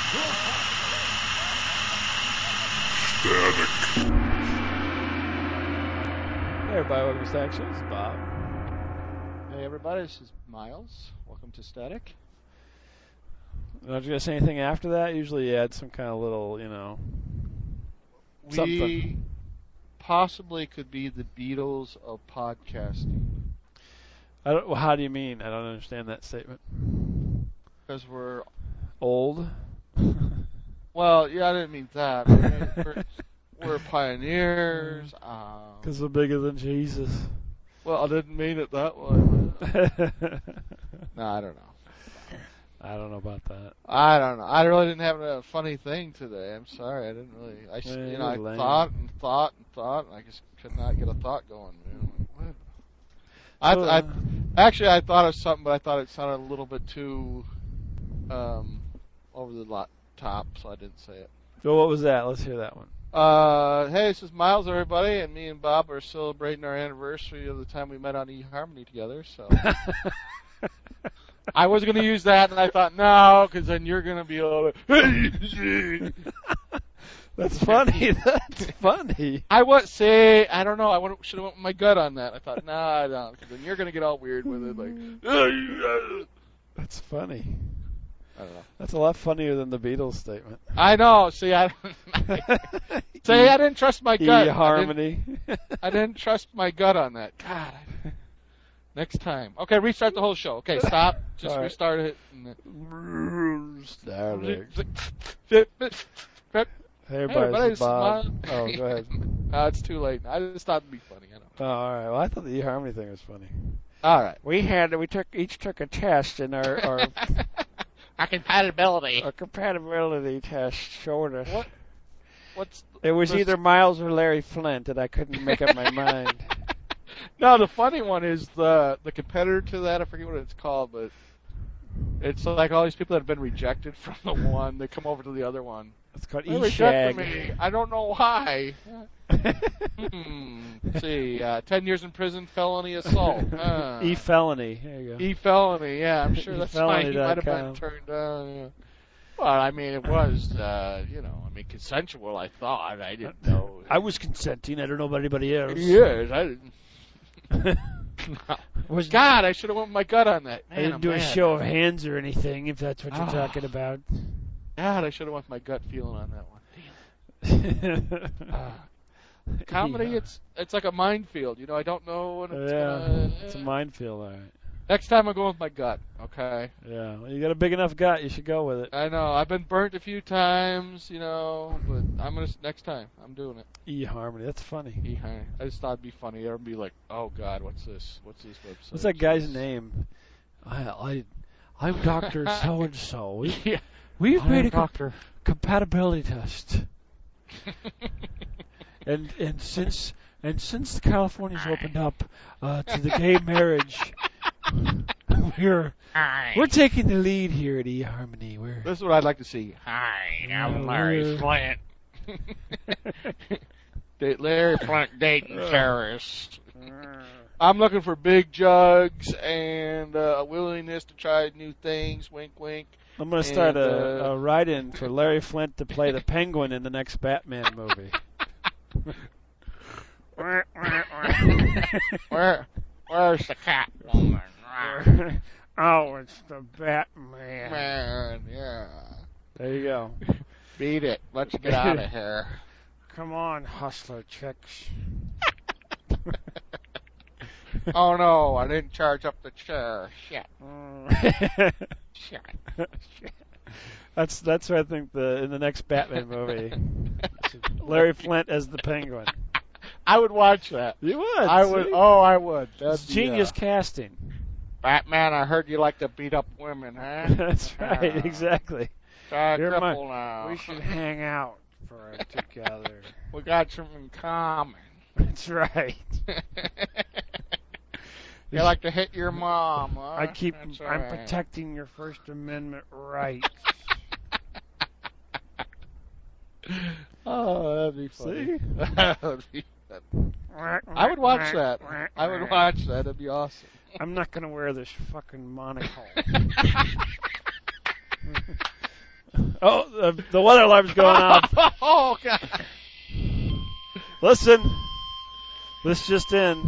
Static. Hey everybody, welcome to Static Show. This is Bob. Hey everybody, this is Miles. Welcome to Static. Don't you guys say anything after that? Usually you add some kind of little, We something. possibly could be the Beatles of podcasting. Well, how do you mean? I don't understand that statement. Because we're... Old? Well, yeah, I didn't mean that. We're pioneers. Because we're bigger than Jesus. Well, I didn't mean it that way. No, I don't know. I don't know about that. I don't know. I really didn't have a funny thing today. I'm sorry. I didn't really... I lame. thought, and I just could not get a thought going, man. What? Actually, I thought of something, but I thought it sounded a little bit too over the top, so I didn't say it. So what was that? Let's hear that one. Hey, this is Miles, everybody, and me and Bob are celebrating our anniversary of the time we met on eHarmony together, so... I was going to use that, and I thought, no, because then you're going to be all That's funny. That's funny. I don't know, I should have went with my gut on that. I thought, no, I don't, because then you're going to get all weird with it, like... That's funny. I don't know. That's a lot funnier than the Beatles statement. I know. See, I didn't trust my gut. Harmony. I didn't trust my gut on that. God. Next time. Okay, restart the whole show. Okay, stop. Just right. Restart it. Static. Hey, Hey everybody, this is Bob. Bob. Oh, go ahead. It's too late. I just thought it'd be funny. I don't know. Oh, all right. Well, I thought the eHarmony thing was funny. All right. We each took a test, and our compatibility test showed us. It was either Miles or Larry Flint, and I couldn't make up my mind. No, the funny one is the competitor to that. I forget what it's called, but it's like all these people that have been rejected from the one, they come over to the other one. It's called They rejected E-Shag. me. I don't know why. See, 10 years in prison, felony assault. E-felony. There you go. E-felony, yeah, I'm sure that's why he might have been efelony.com. turned down. Yeah. Well, I mean, it was, consensual, I thought. I didn't know. I was consenting. I don't know about anybody else. Yes, I didn't. God, I should have went with my gut on that. Man, I didn't do a show of hands or anything, if that's what you're talking about. God, I should have went with my gut feeling on that one. Damn. Comedy, it's like a minefield. I don't know when it's gonna... It's a minefield, all right. Next time I'm going with my gut, okay? Yeah, well, you got a big enough gut, you should go with it. I know, I've been burnt a few times, but next time, I'm doing it. eHarmony, that's funny. eHarmony. I just thought it'd be funny. Everyone would be like, oh God, what's this? What's this website? What's that guy's name? I'm Dr. So-and-so. We've made a compatibility test. and since California's opened up to the gay marriage, we're taking the lead here at eHarmony. This is what I'd like to see. Hi, I'm Larry Flint. Larry Flint dating terrorist. I'm looking for big jugs and a willingness to try new things. Wink, wink. I'm going to start a write-in for Larry Flint to play the Penguin in the next Batman movie. Where's the cat woman? Oh, it's the Batman. Man, yeah. There you go. Beat it. Let's get out of here. Come on, hustler chicks. Oh no, I didn't charge up the chair. Shit. Shit. That's what I think in the next Batman movie. Larry Flint as the Penguin. I would watch that. You would? I would. Oh, I would. That's genius casting. Batman, I heard you like to beat up women, huh? That's right, exactly. Now. We should hang out together. We got something in common. That's right. You like to hit your mom, huh? I'm protecting your First Amendment rights. Oh, that'd be funny. See? That would be funny. I would watch that. I would watch that. That'd be awesome. I'm not going to wear this fucking monocle. Oh, the weather alarm's going off. Oh, God. Listen. This just in.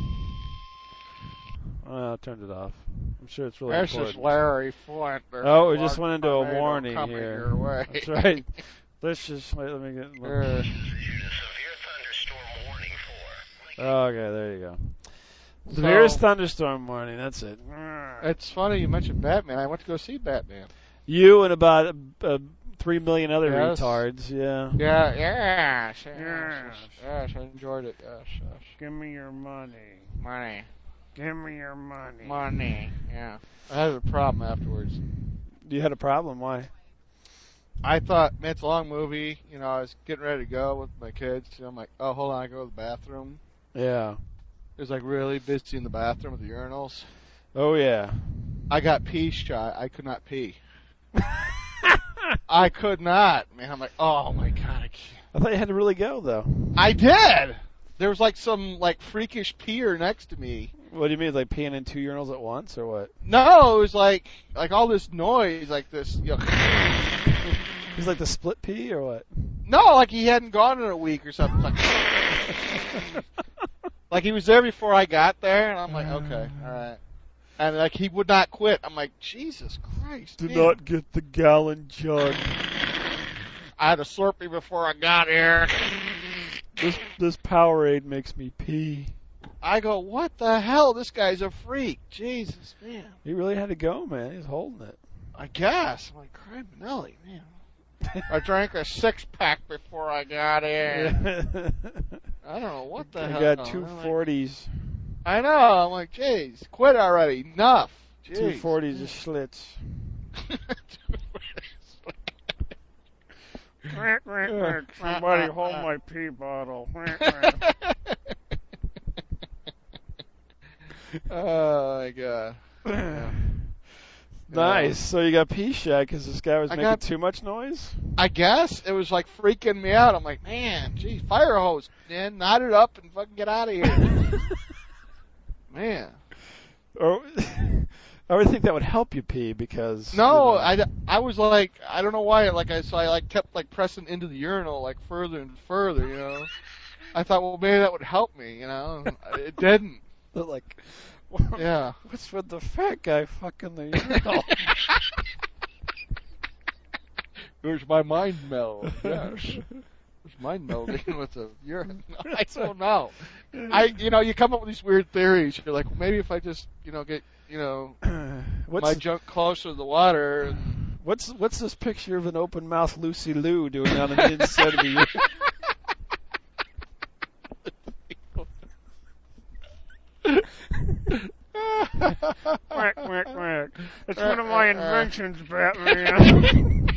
Oh, I turned it off. I'm sure it's really There's important. this Larry Flint. Oh, we just went into a warning here. Your way. That's right. Let's just wait. Let me get. Severe thunderstorm warning for. Okay, there you go. Severest thunderstorm warning. That's it. It's funny you mentioned Batman. I went to go see Batman. You and about 3 million other Yes. retards. Yeah. Yes, I enjoyed it. Yes. Give me your money. Money. Give me your money. Money. Yeah. I had a problem afterwards. You had a problem? Why? I thought, man, it's a long movie. You know, I was getting ready to go with my kids. You know, I'm like, oh, hold on, I go to the bathroom. Yeah. It was like really busy in the bathroom with the urinals. Oh yeah. I got pee shot. I could not pee. I could not. Man, I'm like, oh my God, I can't. I thought you had to really go though. I did. There was like some like freakish peer next to me. What do you mean, like peeing in 2 urinals at once, or what? No, it was like all this noise, like this. You know. He's like the split pee, or what? No, like he hadn't gone in a week or something. Like, like he was there before I got there, and I'm like, okay, all right. And like he would not quit. I'm like, Jesus Christ. Do man. not get the gallon jug. I had a Slurpee before I got here. This Powerade makes me pee. I go, what the hell? This guy's a freak. Jesus, man. He really had to go, man. He's holding it. I guess. I'm like, Criminelli, man. I drank a 6-pack before I got here. I don't know what the hell. I got 2 40s. I know. I'm like, jeez, quit already. Enough. Jeez. 2 40s of Schlitz. Somebody hold my pee bottle. Oh my God. Yeah. Nice. So you got pee shot because this guy was I making got- too much noise? I guess it was like freaking me out. I'm like, man, geez, fire hose, man, knot it up and fucking get out of here. Man. Or, I would think that would help you pee because... No, you know, I was like, I don't know why, I kept like pressing into the urinal like further and further, you know. I thought, well, maybe that would help me, you know. It didn't. like, Yeah. what's with the fat guy fucking the urinal? Where's my mind meld? Yes. Where's mind melding with the urine? I don't know. You come up with these weird theories. You're like, well, maybe if I just, get, my junk closer to the water. What's this picture of an open mouth Lucy Liu doing on the inside of the urinal? Quack, quack, quack. It's one of my inventions, Batman.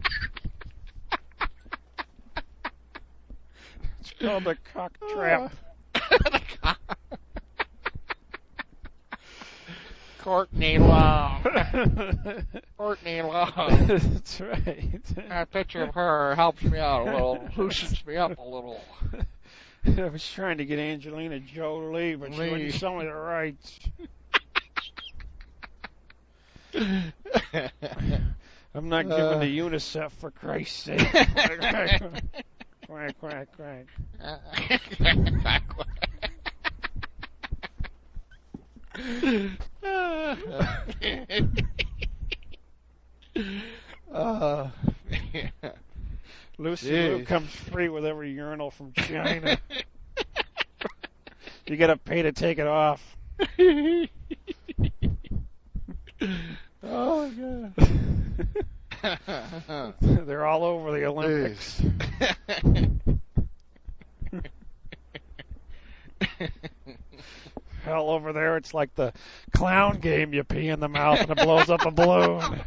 It's called a cock trap. Courtney Love. Courtney Love. That's right. A picture of her helps me out a little, loosens me up a little. I was trying to get Angelina Jolie, but she wouldn't show me the rights. I'm not giving to UNICEF, for Christ's sake. Quack, quack, quack. Lucy Liu comes free with every urinal from China. You gotta pay to take it off. Oh, God. They're all over the Olympics. Hell, over there, it's like the clown game. You pee in the mouth and it blows up a balloon.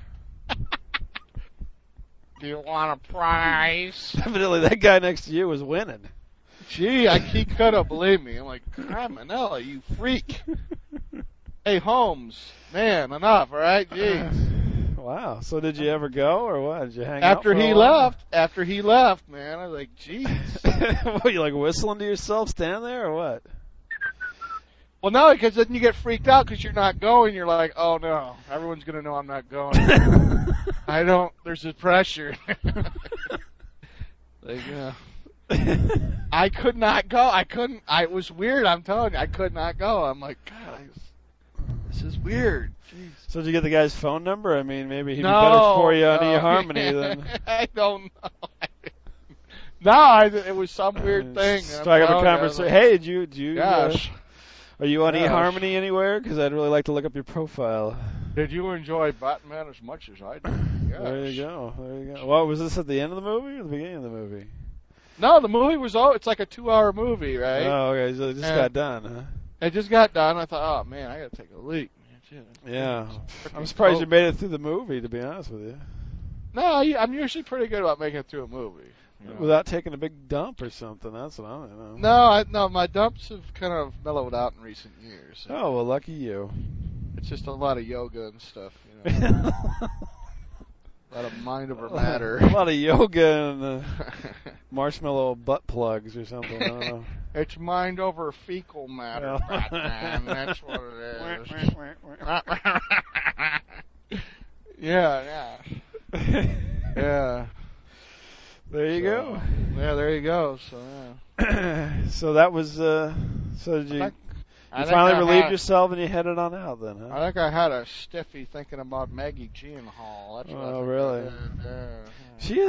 Do you want a prize? Evidently, that guy next to you was winning. Gee, he could have, believe me. I'm like, Criminelli, you freak. Hey, Holmes, man, enough, all right? Jeez. Wow. So did you ever go, or what? Did you hang out After for a he while? left, man, I was like, jeez. What, you like whistling to yourself, stand there, or what? Well, no, because then you get freaked out because you're not going. You're like, oh no, everyone's gonna know I'm not going. I don't. There's a pressure. Like, I could not go. I couldn't. It was weird. I'm telling you, I could not go. I'm like, God, this is weird. Jeez. So did you get the guy's phone number? I mean, maybe he'd be No, better for you on no. eHarmony than. I don't know. No, it was some weird thing. Strike up a conversation. Hey, do you? Gosh. Are you on Gosh. eHarmony anywhere? Because I'd really like to look up your profile. Did you enjoy Batman as much as I did? Gosh. There you go. Well, was this at the end of the movie or the beginning of the movie? No, the movie was it's like a 2-hour movie, right? Oh, okay. So it just got done, huh? It just got done. I thought, oh man, I gotta take a leak. Yeah. I'm surprised you made it through the movie, to be honest with you. No, I'm usually pretty good about making it through a movie. You know? Without taking a big dump or something. That's what I don't know. No, my dumps have kind of mellowed out in recent years. So Oh, well, lucky you. it's just a lot of yoga and stuff. You know? A lot of mind over matter. A lot of yoga and marshmallow butt plugs or something. I don't know. It's mind over fecal matter, Batman. That's what it is. Yeah. There you go. Yeah, there you go. So yeah. So that was. So did you? You finally relieved yourself and you headed on out then, huh? I think I had a stiffy thinking about Maggie Gyllenhaal. That's what I think really? I did. She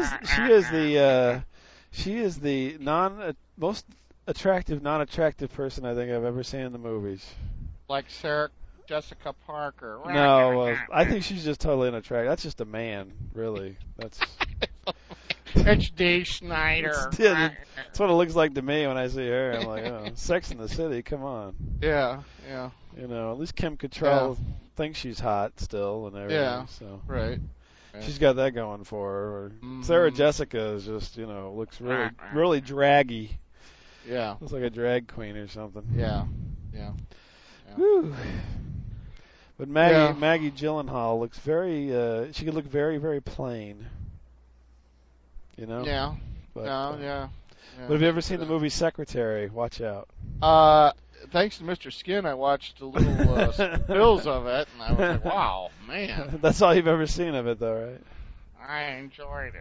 is the most attractive non-attractive person I think I've ever seen in the movies. Like Sarah Jessica Parker. No, well, I think she's just totally unattractive. That's just a man, really. That's. It's Dee Snider. That's what it looks like to me when I see her. I'm like, oh, Sex in the City, come on. Yeah. You know, at least Kim Cattrall thinks she's hot still and everything. Yeah, so. right. She's got that going for her. Sarah Jessica is just, looks really draggy. Yeah. Looks like a drag queen or something. Yeah. Whew. But Maggie Gyllenhaal looks she could look very, very plain. You know? Yeah. But, yeah. But have you ever seen the movie Secretary? Watch out. Thanks to Mr. Skin, I watched a little stills of it, and I was like, wow, man. That's all you've ever seen of it, though, right? I enjoyed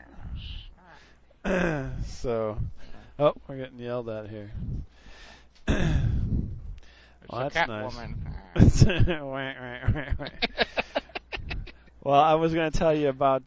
it. So, we're getting yelled at here. It's that's a nice. Catwoman. Well, I was going to tell you about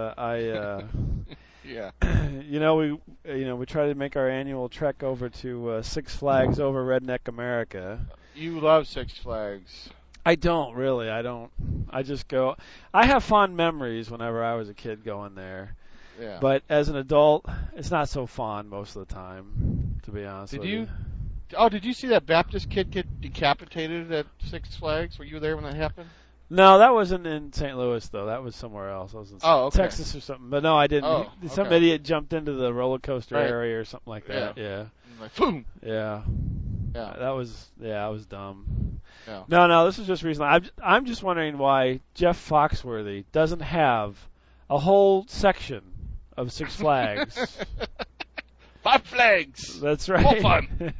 Yeah. we try to make our annual trek over to Six Flags over Redneck America. You love Six Flags. I don't really. I just go. I have fond memories whenever I was a kid going there. Yeah. But as an adult, it's not so fond most of the time, to be honest with you. Did you see that Baptist kid get decapitated at Six Flags? Were you there when that happened? No, that wasn't in St. Louis, though. That was somewhere else. I was in Texas or something. But no, I didn't. Oh, Some idiot jumped into the roller coaster area or something like that. Yeah. Like, boom. Yeah. Yeah. That was dumb. Yeah. No, this was just recently. I'm just wondering why Jeff Foxworthy doesn't have a whole section of Six Flags. 5 flags. That's right. More fun.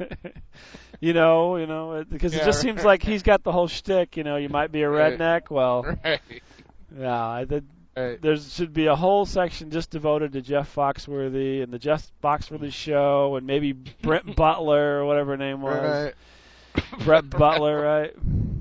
Because it just seems like he's got the whole shtick. You might be a redneck. Well, yeah, there should be a whole section just devoted to Jeff Foxworthy and the Jeff Foxworthy Show, and maybe Brett Butler or whatever her name was. Right. Brett Butler, right?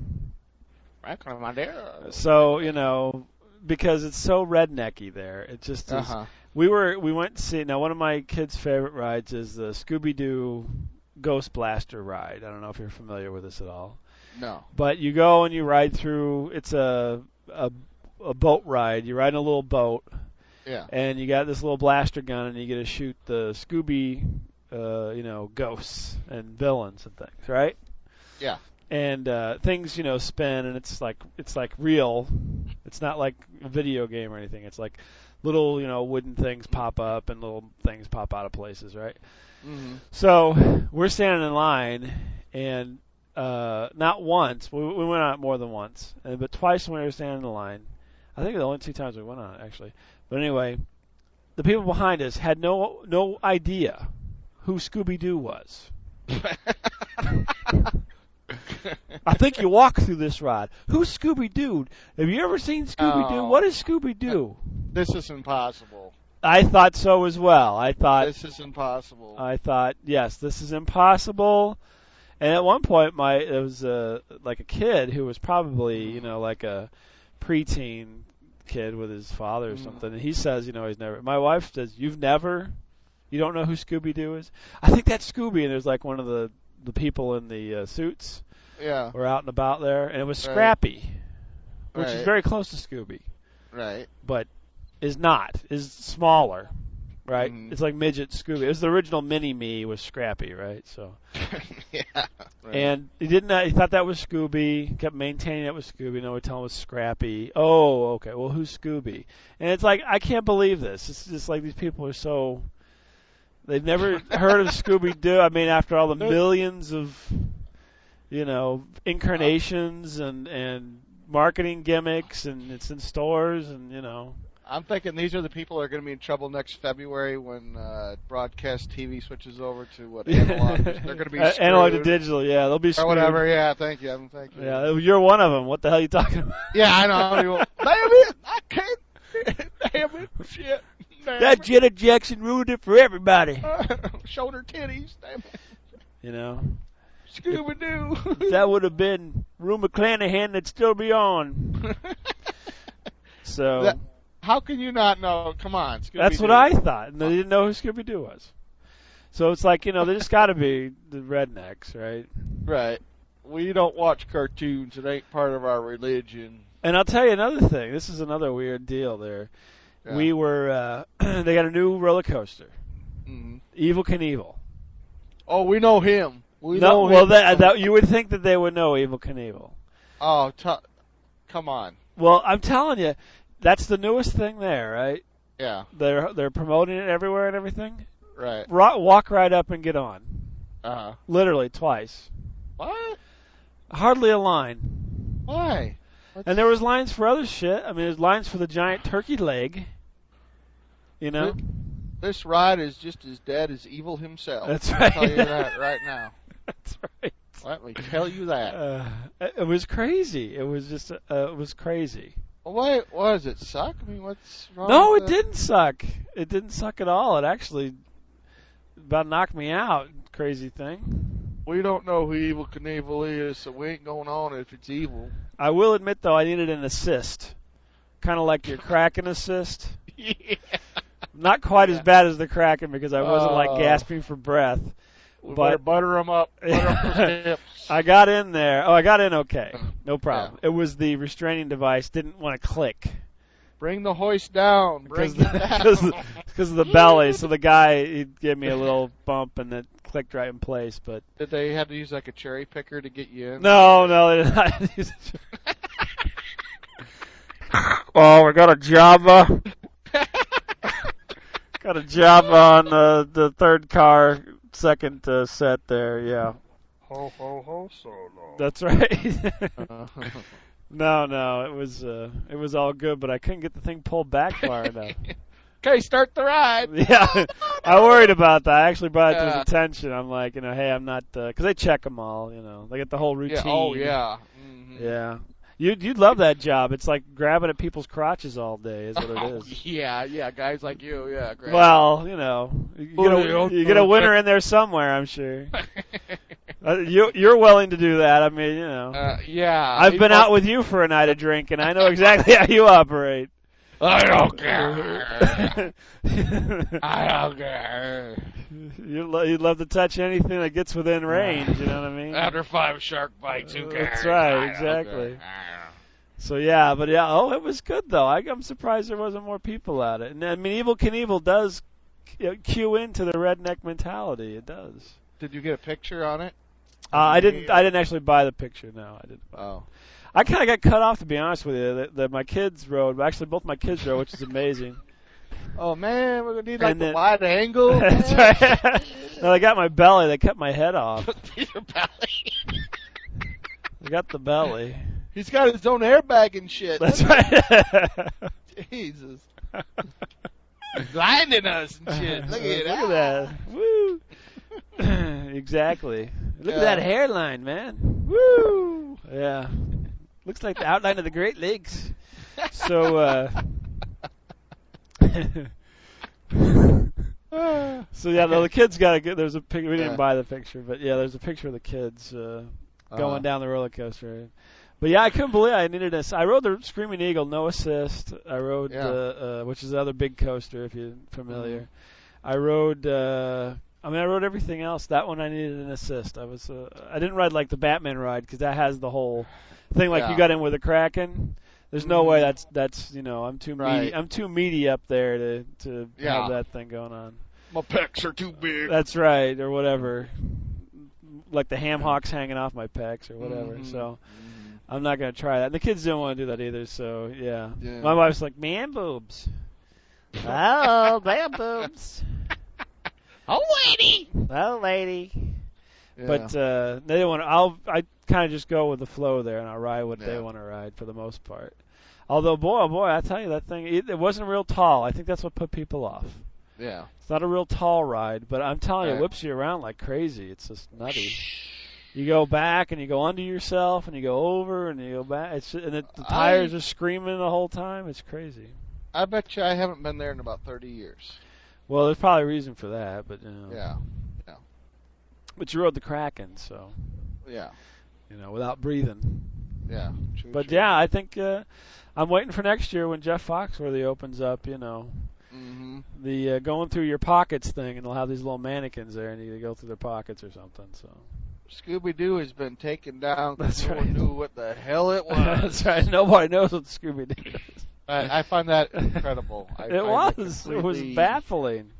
So because it's so rednecky there, it just is. We went to see. Now, one of my kids' favorite rides is the Scooby-Doo Ghost Blaster ride. I don't know if you're familiar with this at all. No. But you go and you ride through. It's a boat ride. You ride in a little boat. Yeah. And you got this little blaster gun, and you get to shoot the Scooby, ghosts and villains and things, right? Yeah. And things, spin, and it's like real. It's not like a video game or anything. It's like little, wooden things pop up and little things pop out of places, right? Mm-hmm. So we're standing in line, and not once. We went on it more than once, but twice when we were standing in the line. I think the only 2 times we went on it, actually. But anyway, the people behind us had no idea who Scooby-Doo was. I think you walk through this ride. Who's Scooby-Doo? Have you ever seen Scooby-Doo? Oh. What is Scooby-Doo? This is impossible. I thought so as well. This is impossible. I thought, yes, this is impossible. And at one point, it was like a kid who was probably, like a preteen kid with his father or something. And he says, he's never. My wife says, you don't know who Scooby-Doo is? I think that's Scooby. And there's like one of the people in the suits. Yeah. Were out and about there, and it was Scrappy, which is very close to Scooby. Right. But is smaller. Right? Mm-hmm. It's like midget Scooby. It was the original Mini-Me was Scrappy, right? So. Yeah. Right. And he thought that was Scooby, kept maintaining it was Scooby, no, we tell him it was Scrappy. Oh, okay, well, who's Scooby? And it's like, I can't believe this. It's just like these people are so, they've never heard of Scooby-Doo. I mean, after all the millions of, incarnations and marketing gimmicks, and it's in stores, and, I'm thinking these are the people that are going to be in trouble next February when broadcast TV switches over to analog. They're going to be screwed. Analog to digital, yeah, they'll be screwed. Or whatever, yeah, thank you, Evan, thank you. Yeah, you're one of them. What the hell are you talking about? Yeah, I know. Damn it, I can't. Damn it, shit. That Janet Jackson ruined it for everybody. Showed her titties, damn it. If Scooby-Doo. that would have been Rue McClanahan, that'd still be on. So. How can you not know? Come on, Scooby-Doo. That's what I thought. And they didn't know who Scooby-Doo was. So it's like, they just got to be the rednecks, right? Right. We don't watch cartoons. It ain't part of our religion. And I'll tell you another thing. This is another weird deal there. Yeah. We were, they got a new roller coaster. Mm-hmm. Evel Knievel. Oh, we know him. We know him. Well, you would think that they would know Evel Knievel. Oh, come on. Well, I'm telling you. That's the newest thing there, right? Yeah. They're promoting it everywhere and everything. Right. Walk right up and get on. Uh-huh. Literally twice. What? Hardly a line. Why? And there was lines for other shit. I mean, there's lines for the giant turkey leg. This ride is just as dead as Evil himself. That's right. I'll tell you that right now. That's right. Let me tell you that. It was crazy. It was just, it was crazy. Well, why does it suck? I mean, what's wrong? No, with it didn't suck. It didn't suck at all. It actually about knocked me out. Crazy thing. We don't know who Evel Knievel is, so we ain't going on if it's evil. I will admit, though, I needed an assist. Kind of like your Kraken assist. Yeah. Not quite as bad as the Kraken because I wasn't like gasping for breath. We better butter them up. I got in there. Oh, I got in okay. No problem. Yeah. It was the restraining device. Didn't want to click. Bring the hoist down. Bring it down. Because of the belly. So the guy, he gave me a little bump and it clicked right in place. But did they have to use like a cherry picker to get you in? No, they did not use a Oh, we got a Java. Got a Java on the third car. Second set there, yeah. Ho, ho, ho, solo. That's right. No, it was all good, but I couldn't get the thing pulled back far enough. Okay, start the ride. Yeah, I worried about that. I actually brought it to his attention. I'm like, hey, I'm not, because they check them all, they get the whole routine. Yeah, oh, yeah. Mm-hmm. Yeah. You'd love that job. It's like grabbing at people's crotches all day is what it is. Yeah, guys like you, yeah. Great. Well, you get a winner in there somewhere, I'm sure. You're willing to do that. I mean, yeah. I've been out with you for a night of drinking. I know exactly how you operate. I don't care. I don't care. You'd love to touch anything that gets within range, you know what I mean? After 5 shark bites, who cares? That's right, exactly. So it was good though. I'm surprised there wasn't more people at it. And I mean, Evel Knievel does cue into the redneck mentality. It does. Did you get a picture on it? I didn't actually buy the picture. No, I didn't. Oh. I kind of got cut off, to be honest with you. That my kids rode. Actually, both my kids rode, which is amazing. Oh man, we're gonna need the wide angle. That's right. No, they got my belly. They cut my head off. Your belly. They got the belly. He's got his own airbag and shit. That's right. Jesus. Blinding us and shit. Look at that. Woo. Exactly. Look at that hairline, man. Woo! Yeah. Looks like the outline of the Great Lakes. So, so yeah, no, the kids got a good. There's a picture. We didn't buy the picture, but yeah, there's a picture of the kids going down the roller coaster. But yeah, I couldn't believe I needed this. I rode the Screaming Eagle, no assist. I rode, which is the other big coaster, if you're familiar. I rode. I rode everything else. That one I needed an assist. I didn't ride like the Batman ride because that has the whole thing. Like you got in with a Kraken. There's no way that's I'm too meaty. I'm too meaty up there to have that thing going on. My pecs are too big. That's right, or whatever. Like the ham hocks hanging off my pecs or whatever. So I'm not gonna try that. And the kids don't want to do that either. So yeah. My wife's like, man boobs. Oh, man boobs. Oh, lady. Oh, lady. Yeah. But they don't want. I kind of just go with the flow there, and I'll ride what they want to ride for the most part. Although, boy, I tell you, that thing it wasn't real tall. I think that's what put people off. Yeah. It's not a real tall ride, but I'm telling you, it whips you around like crazy. It's just nutty. You go back and you go under yourself, and you go over and you go back. The tires are screaming the whole time. It's crazy. I bet you I haven't been there in about 30 years. Well, there's probably a reason for that, but yeah. But you rode the Kraken, so without breathing. Yeah. True. Yeah, I think I'm waiting for next year when Jeff Foxworthy opens up. The going through your pockets thing, and they'll have these little mannequins there, and you go through their pockets or something. So Scooby-Doo has been taken down because no one knew what the hell it was. That's right. Nobody knows what Scooby-Doo is. I find that incredible. It was baffling.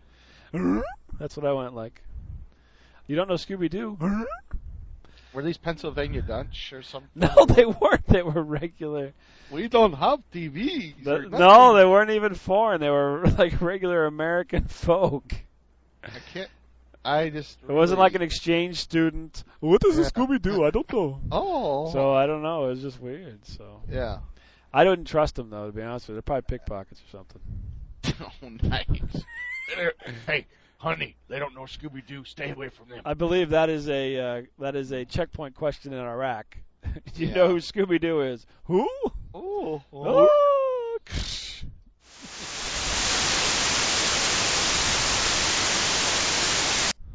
That's what I went like. You don't know Scooby-Doo? Were these Pennsylvania Dutch or something? No, they weren't. They were regular. We don't have TVs. No, they weren't even foreign. They were like regular American folk. It wasn't like an exchange student. What does a Scooby-Doo? I don't know. Oh. So I don't know. It was just weird. So yeah. I didn't trust them though, to be honest with you. They're probably pickpockets or something. Oh, nice. Hey, honey, they don't know Scooby-Doo. Stay away from them. I believe that is a checkpoint question in Iraq. Do you know who Scooby-Doo is? Who? Ooh. Oh.